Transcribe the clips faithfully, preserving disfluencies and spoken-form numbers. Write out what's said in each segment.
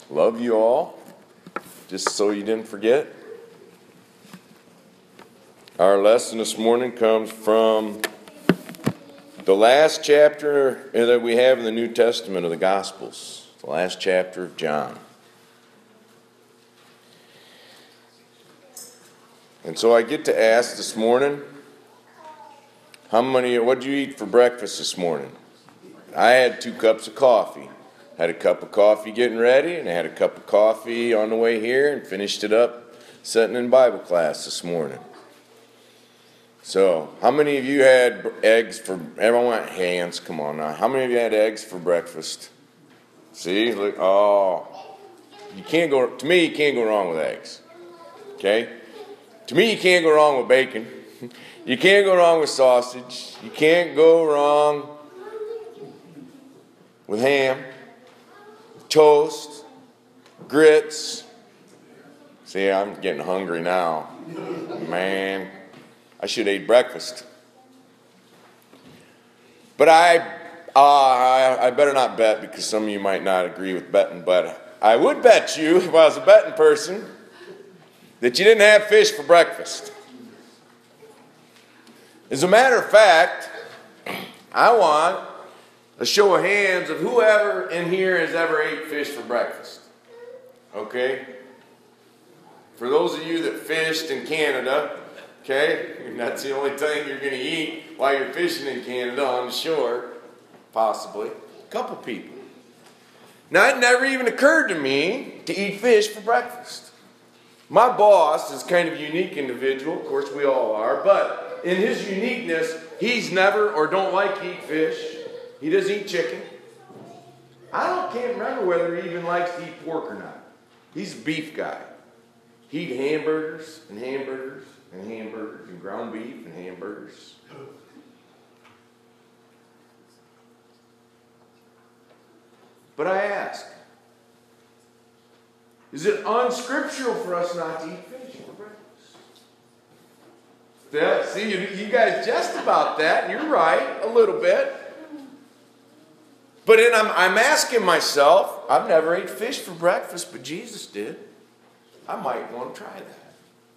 Love you all. Just so you didn't forget. Our lesson this morning comes from the last chapter that we have in the New Testament of the Gospels. The last chapter of John. And so I get to ask this morning, how many, what did you eat for breakfast this morning? I had two cups of coffee. Had a cup of coffee getting ready, and I had a cup of coffee on the way here, and finished it up sitting in Bible class this morning. So, how many of you had eggs for, everyone want hands, come on now. How many of you had eggs for breakfast? See, look, oh, you can't go, to me, you can't go wrong with eggs. Okay? To me, you can't go wrong with bacon. You can't go wrong with sausage. You can't go wrong with ham, toast, grits. See, I'm getting hungry now. Man, I should have ate breakfast. But I, uh, I, I better not bet, because some of you might not agree with betting, but I would bet you, if I was a betting person, that you didn't have fish for breakfast. As a matter of fact, I want a show of hands of whoever in here has ever ate fish for breakfast. Okay? For those of you that fished in Canada, okay, and that's the only thing you're going to eat while you're fishing in Canada on the shore, possibly, a couple people. Now, it never even occurred to me to eat fish for breakfast. My boss is kind of a unique individual, of course we all are, but in his uniqueness, he's never or don't like to eat fish. He doesn't eat chicken. I don't can't remember whether he even likes to eat pork or not. He's a beef guy. He eats hamburgers and hamburgers and hamburgers and ground beef and hamburgers. But I ask, is it unscriptural for us not to eat fish for breakfast? Yeah, see, you, you guys jest about that. You're right, a little bit. But then I'm, I'm asking myself, I've never ate fish for breakfast, but Jesus did. I might want to try that.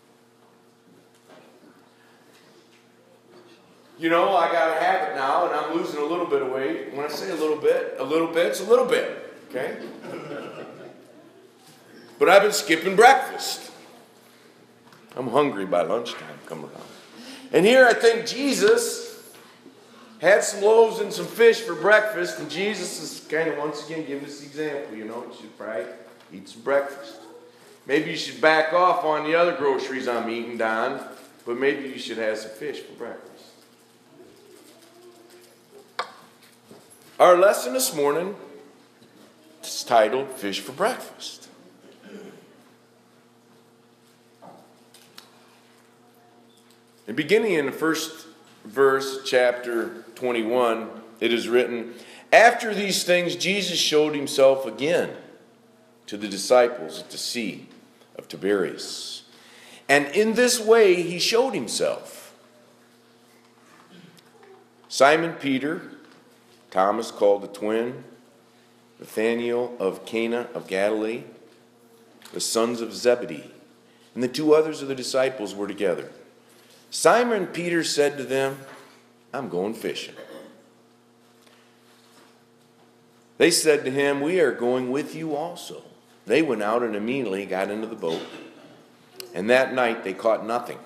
You know, I got a habit now, and I'm losing a little bit of weight. When I say a little bit, a little bit's a little bit, okay? But I've been skipping breakfast. I'm hungry by lunchtime coming around. And here I think Jesus had some loaves and some fish for breakfast, and Jesus is kind of once again giving us the example. You know, you should probably eat some breakfast. Maybe you should back off on the other groceries I'm eating, Don, but maybe you should have some fish for breakfast. Our lesson this morning is titled Fish for Breakfast. And beginning in the first verse, chapter twenty-one, it is written, after these things, Jesus showed himself again to the disciples at the Sea of Tiberias. And in this way he showed himself. Simon Peter, Thomas called the twin, Nathanael of Cana of Galilee, the sons of Zebedee, and the two others of the disciples were together. Simon Peter said to them, I'm going fishing. They said to him, we are going with you also. They went out and immediately got into the boat. And that night they caught nothing.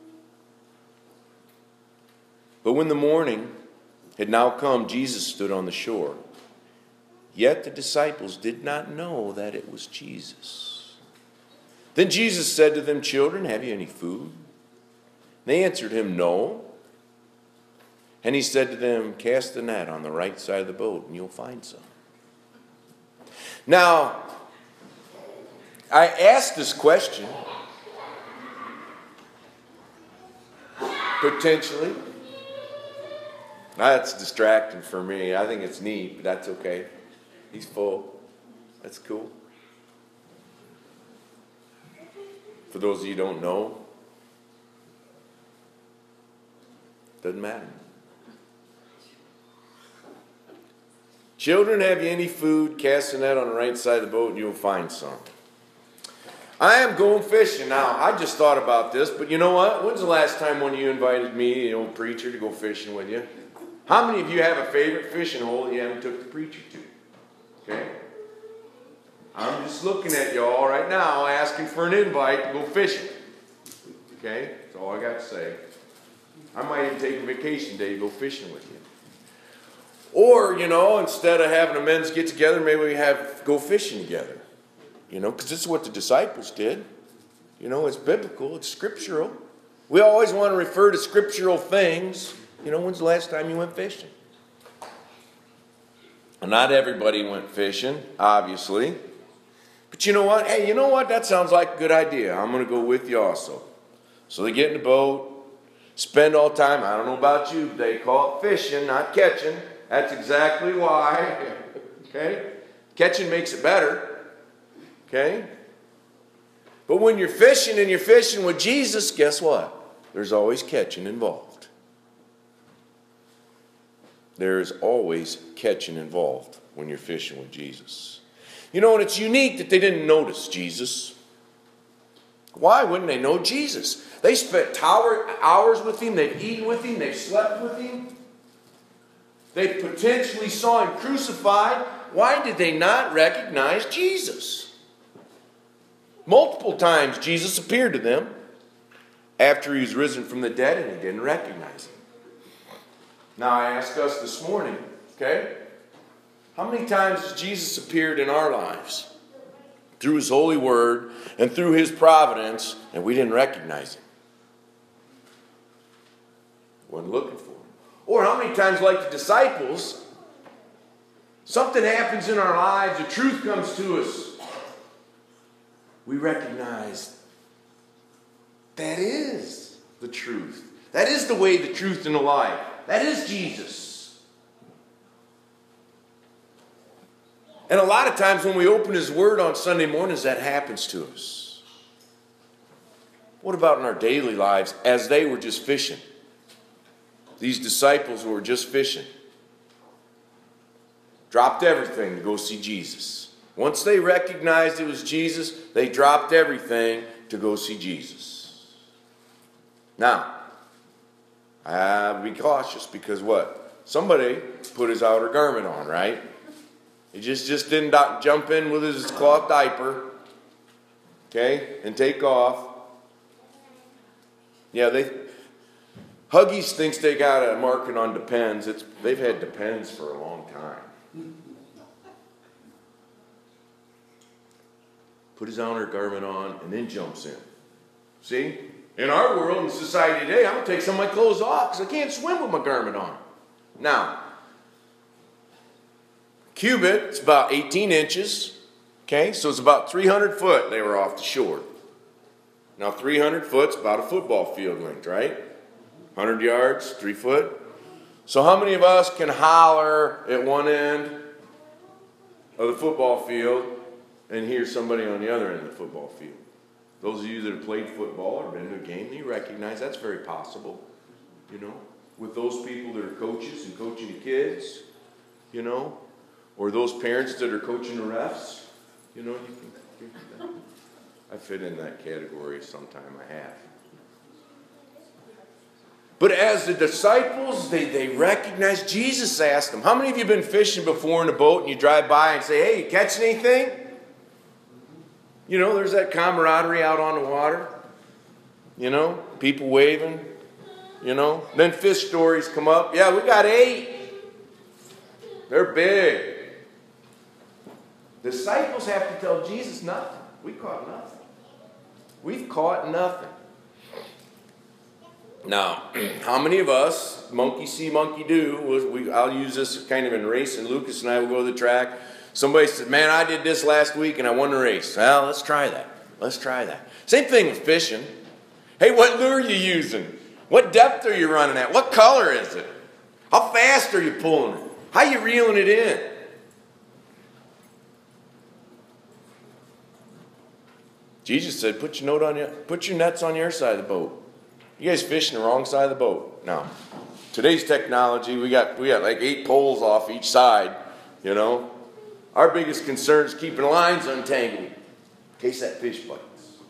But when the morning had now come, Jesus stood on the shore. Yet the disciples did not know that it was Jesus. Then Jesus said to them, children, have you any food? They answered him, no. And he said to them, cast the net on the right side of the boat, and you'll find some. Now, I asked this question, potentially. That's distracting for me. I think it's neat, but that's okay. He's full. That's cool. For those of you who don't know, doesn't matter. Children, have you any food? Cast the net on the right side of the boat and you'll find some. I am going fishing. Now, I just thought about this, but you know what? When's the last time when you invited me, the old preacher, to go fishing with you? How many of you have a favorite fishing hole that you haven't took the preacher to? Okay? I'm just looking at y'all right now asking for an invite to go fishing. Okay? That's all I got to say. I might even take a vacation day to go fishing with you. Or, you know, instead of having a men's get together, maybe we have go fishing together. You know, because this is what the disciples did. You know, it's biblical, it's scriptural. We always want to refer to scriptural things. You know, when's the last time you went fishing? Well, not everybody went fishing, obviously. But you know what? Hey, you know what? That sounds like a good idea. I'm going to go with you also. So they get in the boat, spend all time. I don't know about you, but they call it fishing, not catching. That's exactly why. Okay? Catching makes it better. Okay? But when you're fishing and you're fishing with Jesus, guess what? There's always catching involved. There's always catching involved when you're fishing with Jesus. You know, and it's unique that they didn't notice Jesus. Why wouldn't they know Jesus? They spent tower, hours with him. They've eaten with him. They've slept with him. They potentially saw him crucified. Why did they not recognize Jesus? Multiple times Jesus appeared to them after he was risen from the dead and they didn't recognize him. Now I ask us this morning, okay? How many times has Jesus appeared in our lives? Through his holy word and through his providence, and we didn't recognize him. Wasn't looking for him. Or how many times, like the disciples, something happens in our lives, the truth comes to us. We recognize that is the truth. That is the way, the truth, and the life. That is Jesus. And a lot of times when we open his word on Sunday mornings, that happens to us. What about in our daily lives as they were just fishing? These disciples who were just fishing dropped everything to go see Jesus. Once they recognized it was Jesus, they dropped everything to go see Jesus. Now, uh, be cautious because what? Somebody put his outer garment on, right? He just, just didn't do- jump in with his cloth diaper, okay, and take off. Yeah, they... Huggies thinks they got a marking on Depends. It's, they've had Depends for a long time. Put his outer garment on and then jumps in. See? In our world, in society today, I'm going to take some of my clothes off because I can't swim with my garment on. Now, cubit, it's about eighteen inches. Okay, so it's about three hundred foot they were off the shore. Now, three hundred foot's about a football field length, right? one hundred yards, three foot. So how many of us can holler at one end of the football field and hear somebody on the other end of the football field? Those of you that have played football or been to a game, you recognize that's very possible, you know, with those people that are coaches and coaching the kids, you know, or those parents that are coaching the refs, you know, you can, you can, I fit in that category sometime I have. But as the disciples, they, they recognized, Jesus asked them, how many of you have been fishing before in a boat and you drive by and say, hey, you catching anything? You know, there's that camaraderie out on the water. You know, people waving. You know, then fish stories come up. Yeah, we got eight. They're big. Disciples have to tell Jesus nothing. We caught nothing. We've caught nothing. Now, how many of us, monkey see, monkey do, was we, I'll use this kind of in racing. Lucas and I will go to the track. Somebody said, man, I did this last week and I won the race. Well, let's try that. Let's try that. Same thing with fishing. Hey, what lure are you using? What depth are you running at? What color is it? How fast are you pulling it? How are you reeling it in? Jesus said, put your, note on your, put your nets on your side of the boat. You guys fishing the wrong side of the boat. Now, today's technology, we got we got like eight poles off each side. You know? Our biggest concern is keeping lines untangled in case that fish bites.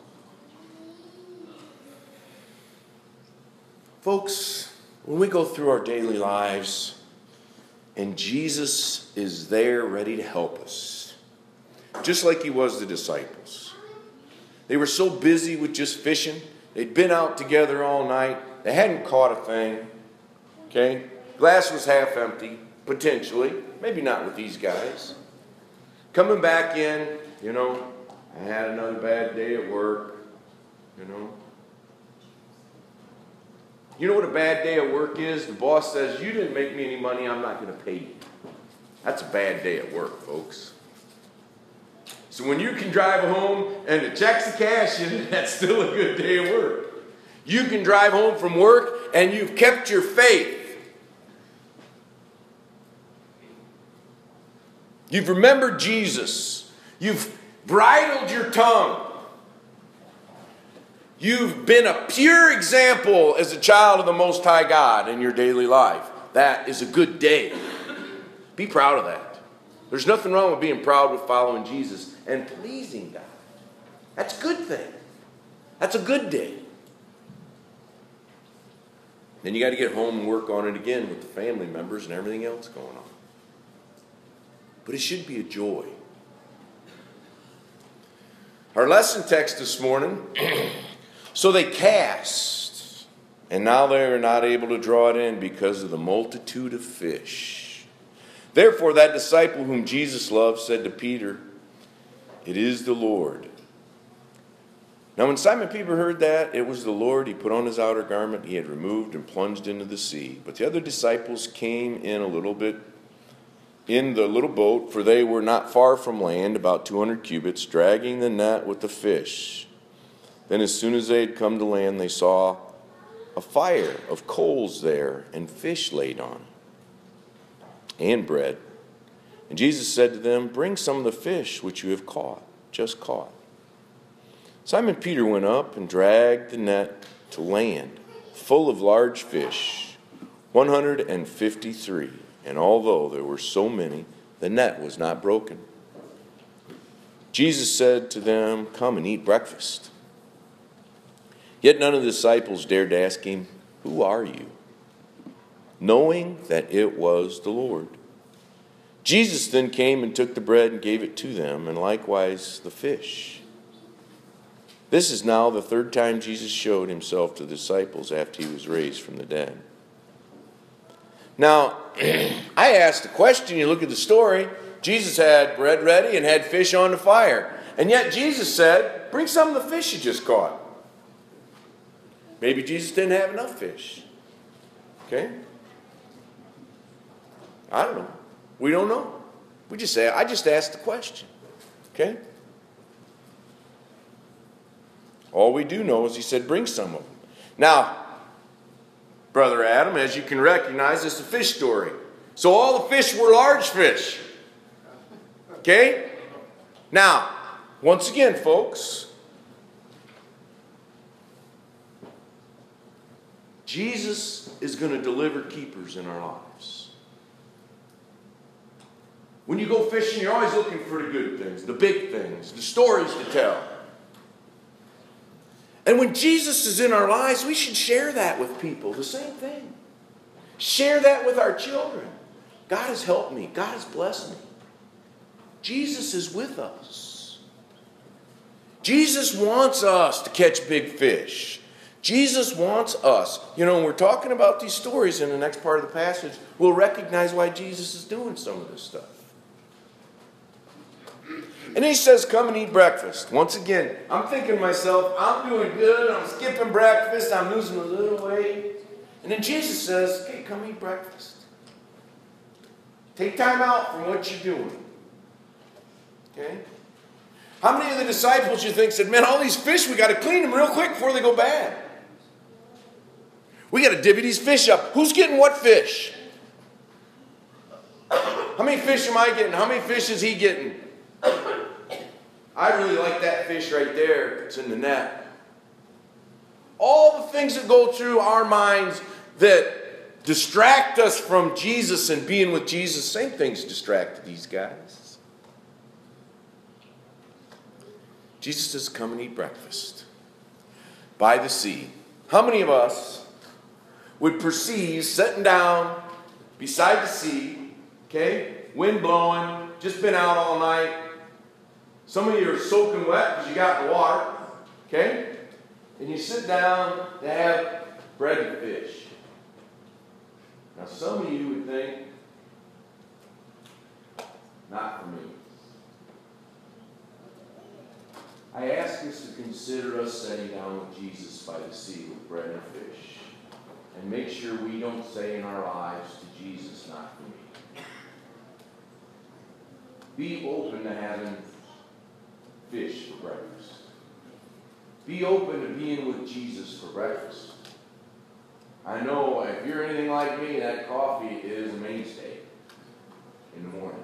Folks, when we go through our daily lives and Jesus is there ready to help us, just like he was the disciples. They were so busy with just fishing. They'd been out together all night. They hadn't caught a thing. Okay? Glass was half empty, potentially. Maybe not with these guys. Coming back in, you know, I had another bad day at work, you know. You know what a bad day at work is? The boss says, you didn't make me any money, I'm not going to pay you. That's a bad day at work, folks. So when you can drive home and the checks are cashing, that's still a good day at work. You can drive home from work and you've kept your faith. You've remembered Jesus. You've bridled your tongue. You've been a pure example as a child of the Most High God in your daily life. That is a good day. Be proud of that. There's nothing wrong with being proud with following Jesus and pleasing God. That's a good thing. That's a good day. Then you got to get home and work on it again with the family members and everything else going on. But it should be a joy. Our lesson text this morning, so they cast, and now they are not able to draw it in because of the multitude of fish. Therefore that disciple whom Jesus loved said to Peter, it is the Lord. Now when Simon Peter heard that it was the Lord, he put on his outer garment he had removed and plunged into the sea. But the other disciples came in a little bit in the little boat, for they were not far from land, about two hundred cubits, dragging the net with the fish. Then as soon as they had come to land, they saw a fire of coals there, and fish laid on, and bread. And Jesus said to them, bring some of the fish which you have caught, just caught. Simon Peter went up and dragged the net to land, full of large fish, one hundred fifty-three. And although there were so many, the net was not broken. Jesus said to them, come and eat breakfast. Yet none of the disciples dared to ask him, who are you? Knowing that it was the Lord. Jesus then came and took the bread and gave it to them, and likewise the fish. This is now the third time Jesus showed himself to the disciples after he was raised from the dead. Now, I asked the question, you look at the story, Jesus had bread ready and had fish on the fire. And yet Jesus said, bring some of the fish you just caught. Maybe Jesus didn't have enough fish. Okay? I don't know. We don't know. We just say, I just asked the question. Okay? All we do know is he said, bring some of them. Now, Brother Adam, as you can recognize, it's a fish story. So all the fish were large fish. Okay? Now, once again, folks, Jesus is going to deliver keepers in our lives. When you go fishing, you're always looking for the good things, the big things, the stories to tell. And when Jesus is in our lives, we should share that with people. The same thing. Share that with our children. God has helped me. God has blessed me. Jesus is with us. Jesus wants us to catch big fish. Jesus wants us. You know, when we're talking about these stories in the next part of the passage, we'll recognize why Jesus is doing some of this stuff. And he says, come and eat breakfast. Once again, I'm thinking to myself, I'm doing good. I'm skipping breakfast. I'm losing a little weight. And then Jesus says, okay, come eat breakfast. Take time out from what you're doing. Okay? How many of the disciples you think said, man, all these fish, we got to clean them real quick before they go bad. We got to divvy these fish up. Who's getting what fish? How many fish am I getting? How many fish is he getting? I really like that fish right there. It's in the net. All the things that go through our minds that distract us from Jesus and being with Jesus. Same things distracted these guys. Jesus says, come and eat breakfast by the sea. How many of us would perceive sitting down beside the sea, okay, wind blowing, just been out all night. Some of you are soaking wet because you got in the water, okay, and you sit down to have bread and fish. Now some of you would think, not for me. I ask us to consider us sitting down with Jesus by the sea with bread and fish. And make sure we don't say in our lives to Jesus, not for me. Be open to having fish for breakfast. Be open to being with Jesus for breakfast. I know if you're anything like me, that coffee is a mainstay in the morning.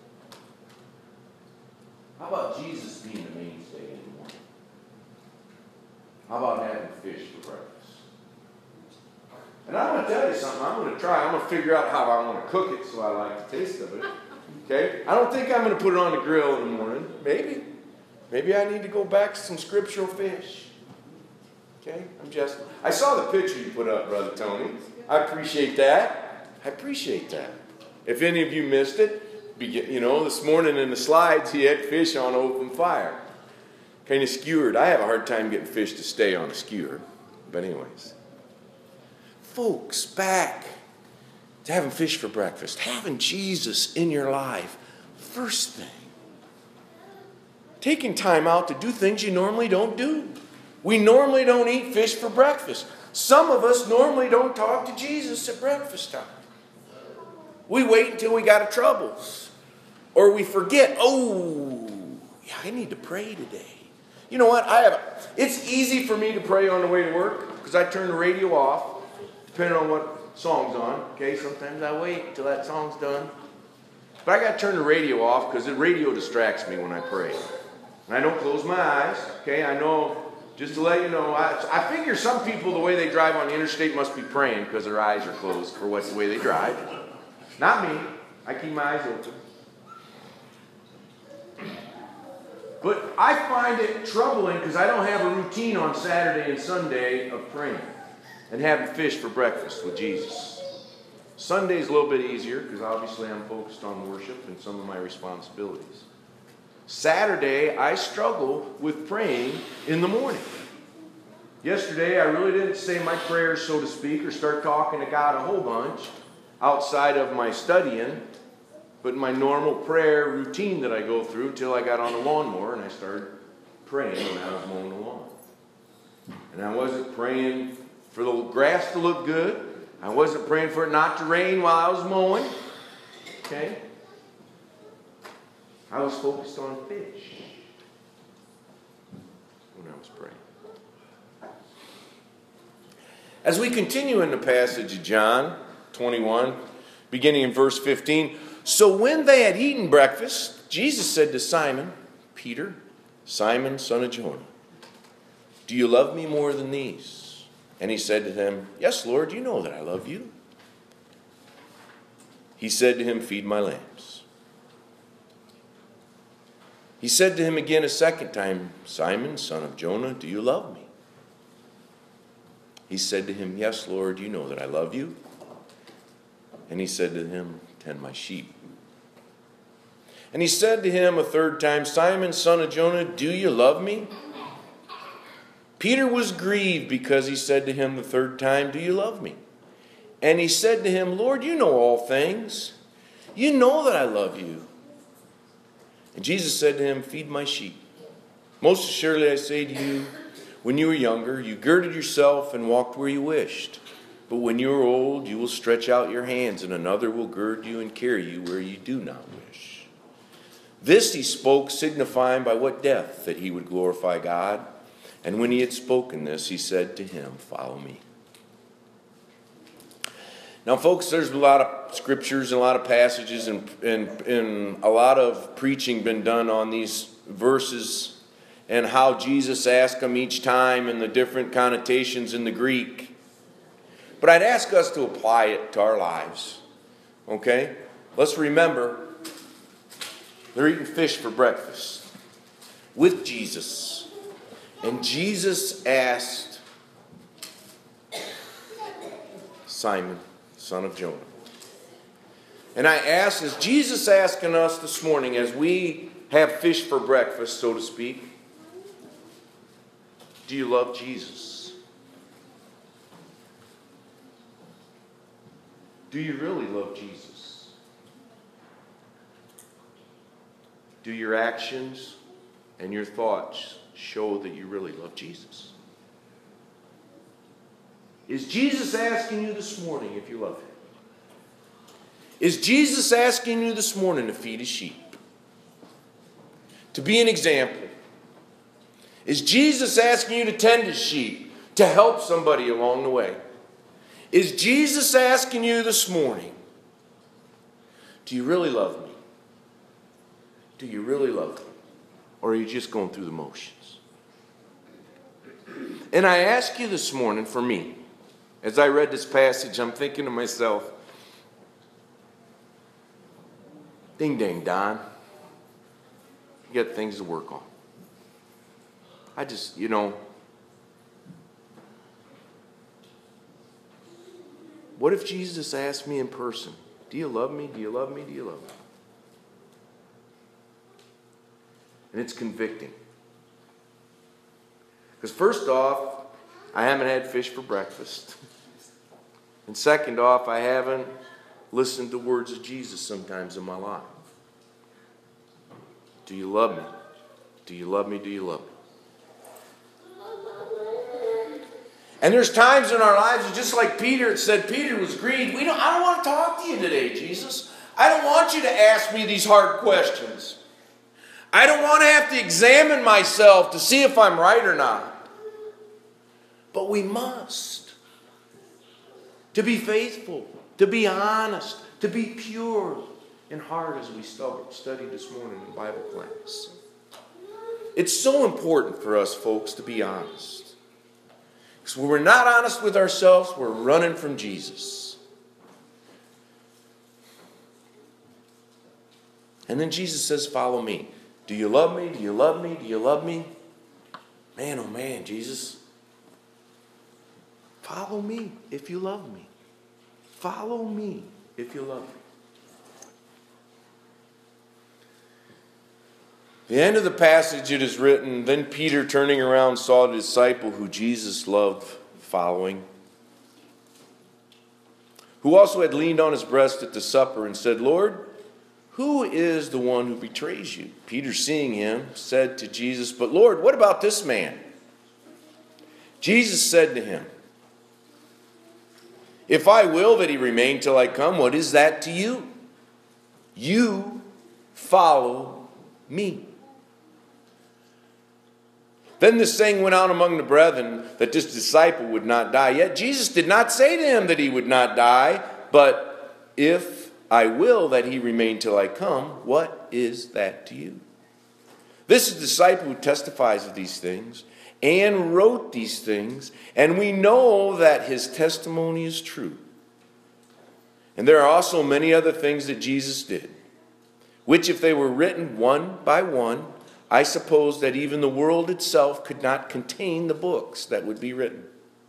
How about Jesus being the mainstay in the morning? How about having fish for breakfast? And I'm going to tell you something. I'm going to try. I'm going to figure out how I want to cook it so I like the taste of it. Okay? I don't think I'm going to put it on the grill in the morning. Maybe. Maybe I need to go back to some scriptural fish. Okay? I'm just... I saw the picture you put up, Brother Tony. I appreciate that. I appreciate that. If any of you missed it, you know, this morning in the slides, he had fish on open fire. Kind of skewered. I have a hard time getting fish to stay on a skewer. But anyways. Folks, back to having fish for breakfast. Having Jesus in your life. First thing. Taking time out to do things you normally don't do. We normally don't eat fish for breakfast. Some of us normally don't talk to Jesus at breakfast time. We wait until we got troubles. Or we forget, oh, yeah, I need to pray today. You know what? I have. It's easy for me to pray on the way to work because I turn the radio off. Depending on what song's on. Okay, sometimes I wait until that song's done. But I got to turn the radio off because the radio distracts me when I pray. And I don't close my eyes. Okay, I know, just to let you know, I, I figure some people, the way they drive on the interstate must be praying because their eyes are closed for what's the way they drive. Not me. I keep my eyes open. But I find it troubling because I don't have a routine on Saturday and Sunday of praying and having fish for breakfast with Jesus. Sunday's a little bit easier because obviously I'm focused on worship and some of my responsibilities. Saturday, I struggle with praying in the morning. Yesterday, I really didn't say my prayers, so to speak, or start talking to God a whole bunch outside of my studying, but my normal prayer routine that I go through until I got on the lawnmower and I started praying when I was mowing the lawn. And I wasn't praying for the grass to look good. I wasn't praying for it not to rain while I was mowing. Okay? I was focused on fish when I was praying. As we continue in the passage of John twenty-one, beginning in verse fifteen, so when they had eaten breakfast, Jesus said to Simon, Peter, Simon, son of Jonah, do you love me more than these? And he said to him, yes, Lord, you know that I love you. He said to him, feed my lambs. He said to him again a second time, Simon, son of Jonah, do you love me? He said to him, yes, Lord, you know that I love you. And he said to him, tend my sheep. And he said to him a third time, Simon, son of Jonah, do you love me? Peter was grieved because he said to him the third time, do you love me? And he said to him, Lord, you know all things. You know that I love you. And Jesus said to him, feed my sheep. Most assuredly I say to you, when you were younger, you girded yourself and walked where you wished. But when you are old, you will stretch out your hands, and another will gird you and carry you where you do not wish. This he spoke, signifying by what death that he would glorify God. And when he had spoken this, he said to him, follow me. Now, folks, there's a lot of scriptures and a lot of passages and, and, and a lot of preaching been done on these verses and how Jesus asked them each time and the different connotations in the Greek. But I'd ask us to apply it to our lives. Okay? Let's remember, they're eating fish for breakfast with Jesus. And Jesus asked Simon, son of Jonah. And I ask, is Jesus asking us this morning as we have fish for breakfast, so to speak, do you love Jesus? Do you really love Jesus? Do your actions and your thoughts show that you really love Jesus? Is Jesus asking you this morning if you love Him? Is Jesus asking you this morning to feed His sheep? To be an example? Is Jesus asking you to tend His sheep? To help somebody along the way? Is Jesus asking you this morning, do you really love me? Do you really love me? Or are you just going through the motions? And I ask you this morning, for me, as I read this passage, I'm thinking to myself, ding dang, Don. You got things to work on. I just, you know, what if Jesus asked me in person, do you love me? Do you love me? Do you love me? And it's convicting. Because first off, I haven't had fish for breakfast. And second off, I haven't listened to words of Jesus sometimes in my life. Do you love me? Do you love me? Do you love me? And there's times in our lives, just like Peter said, Peter was grieved. We don't, I don't want to talk to you today, Jesus. I don't want you to ask me these hard questions. I don't want to have to examine myself to see if I'm right or not. But we must. To be faithful, to be honest, to be pure in heart, as we studied this morning in Bible class. It's so important for us, folks, to be honest. Because when we're not honest with ourselves, we're running from Jesus. And then Jesus says, follow me. Do you love me? Do you love me? Do you love me? Man, oh man, Jesus. Follow me if you love me. Follow me if you love me. The end of the passage, it is written, then Peter, turning around, saw the disciple who Jesus loved following, who also had leaned on his breast at the supper and said, Lord, who is the one who betrays you? Peter, seeing him, said to Jesus, but Lord, what about this man? Jesus said to him, if I will that he remain till I come, what is that to you? You follow me. Then this saying went out among the brethren that this disciple would not die. Yet Jesus did not say to him that he would not die, but if I will that he remain till I come, what is that to you? This is the disciple who testifies of these things and wrote these things, and we know that his testimony is true. And there are also many other things that Jesus did, which if they were written one by one, I suppose that even the world itself could not contain the books that would be written.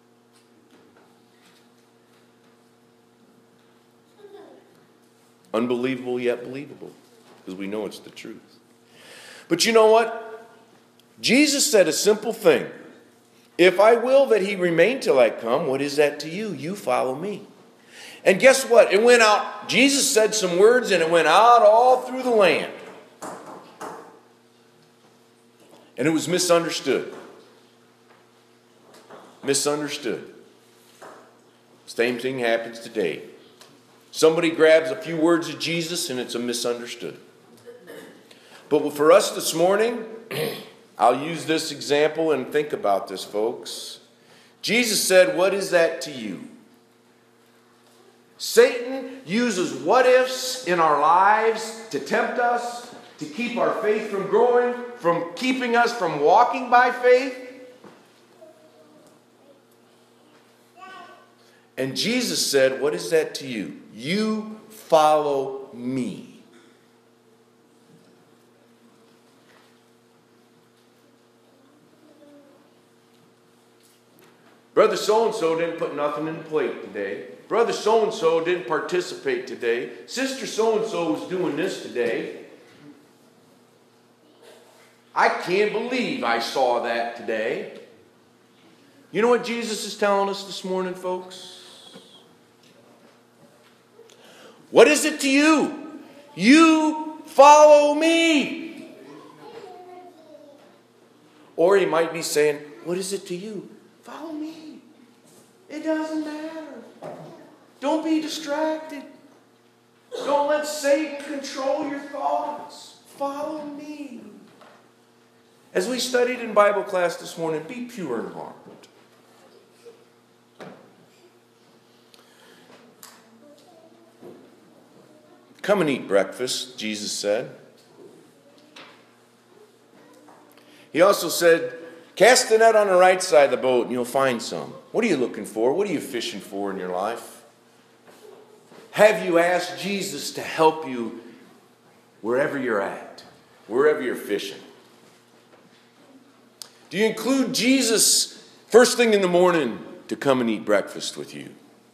Unbelievable yet believable, because we know it's the truth. But you know what? Jesus said a simple thing. If I will that he remain till I come, what is that to you? You follow me. And guess what? It went out. Jesus said some words and it went out all through the land. And it was misunderstood. Misunderstood. Same thing happens today. Somebody grabs a few words of Jesus and it's a misunderstood. But for us this morning, I'll use this example and think about this, folks. Jesus said, what is that to you? Satan uses what ifs in our lives to tempt us, to keep our faith from growing, from keeping us from walking by faith. And Jesus said, what is that to you? You follow me. Brother so-and-so didn't put nothing in the plate today. Brother so-and-so didn't participate today. Sister so-and-so was doing this today. I can't believe I saw that today. You know what Jesus is telling us this morning, folks? What is it to you? You follow me. Or he might be saying, what is it to you? Follow me. It doesn't matter. Don't be distracted. Don't let Satan control your thoughts. Follow me. As we studied in Bible class this morning, be pure in heart. Come and eat breakfast, Jesus said. He also said, cast the net on the right side of the boat and you'll find some. What are you looking for? What are you fishing for in your life? Have you asked Jesus to help you wherever you're at, wherever you're fishing? Do you include Jesus first thing in the morning to come and eat breakfast with you?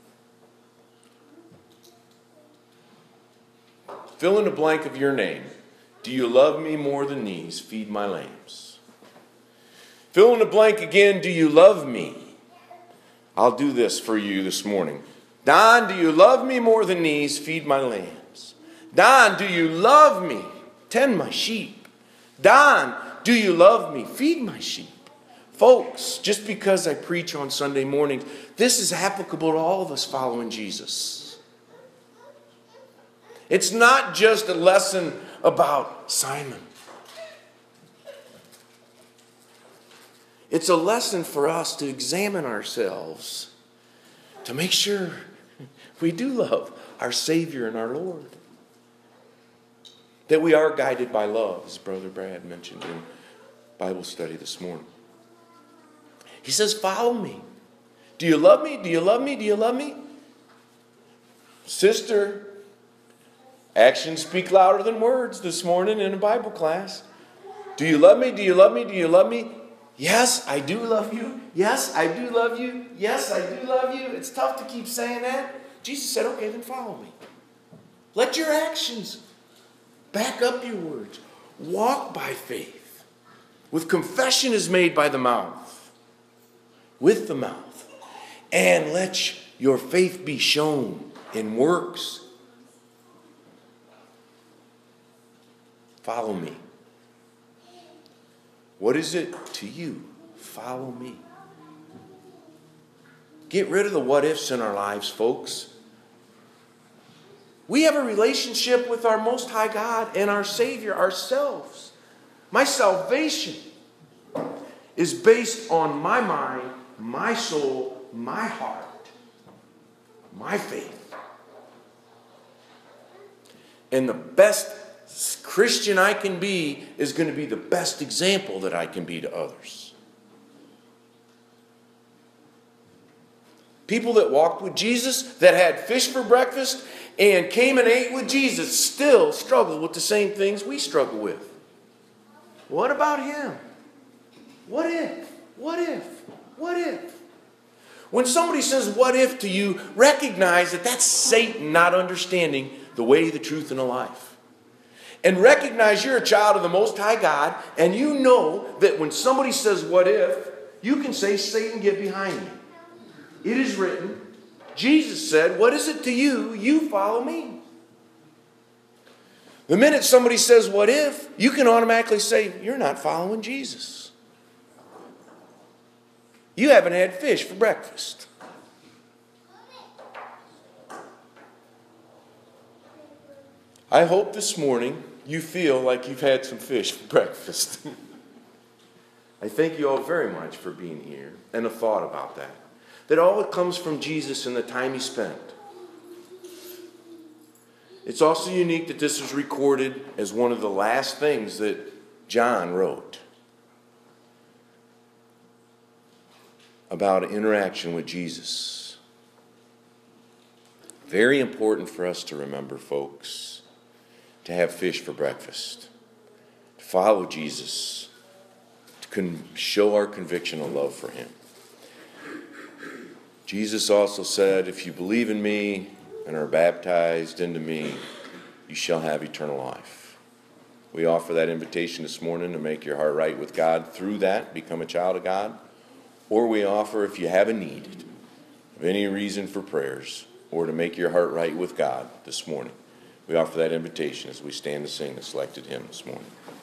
Fill in the blank of your name. Do you love me more than these? Feed my lambs. Fill in the blank again. Do you love me? I'll do this for you this morning. Don, do you love me more than these? Feed my lambs. Don, do you love me? Tend my sheep. Don, do you love me? Feed my sheep. Folks, just because I preach on Sunday mornings, this is applicable to all of us following Jesus. It's not just a lesson about Simon. It's a lesson for us to examine ourselves, to make sure we do love our Savior and our Lord. That we are guided by love, as Brother Brad mentioned in Bible study this morning. He says, follow me. Do you love me? Do you love me? Do you love me? Sister, actions speak louder than words this morning in a Bible class. Do you love me? Do you love me? Do you love me? Yes, I do love you. Yes, I do love you. Yes, I do love you. It's tough to keep saying that. Jesus said, okay, then follow me. Let your actions back up your words. Walk by faith. With confession is made by the mouth. With the mouth. And let your faith be shown in works. Follow me. What is it to you? Follow me. Get rid of the what ifs in our lives, folks. We have a relationship with our Most High God and our Savior ourselves. My salvation is based on my mind, my soul, my heart, my faith. And the best Christian I can be is going to be the best example that I can be to others. People that walked with Jesus, that had fish for breakfast, and came and ate with Jesus, still struggle with the same things we struggle with. What about him? What if? What if? What if? When somebody says what if to you, recognize that that's Satan not understanding the way, the truth, and the life. And recognize you're a child of the Most High God, and you know that when somebody says what if, you can say, Satan, get behind me. It is written, Jesus said, what is it to you? You follow me. The minute somebody says what if, you can automatically say, you're not following Jesus. You haven't had fish for breakfast. I hope this morning you feel like you've had some fish for breakfast. I thank you all very much for being here and a thought about that. That all it comes from Jesus and the time he spent. It's also unique that this was recorded as one of the last things that John wrote about an interaction with Jesus. Very important for us to remember, folks, to have fish for breakfast, to follow Jesus, to con- show our conviction of love for him. Jesus also said, if you believe in me and are baptized into me, you shall have eternal life. We offer that invitation this morning to make your heart right with God through that, become a child of God. Or we offer, if you have a need of any reason for prayers, or to make your heart right with God this morning, we offer that invitation as we stand to sing the selected hymn this morning.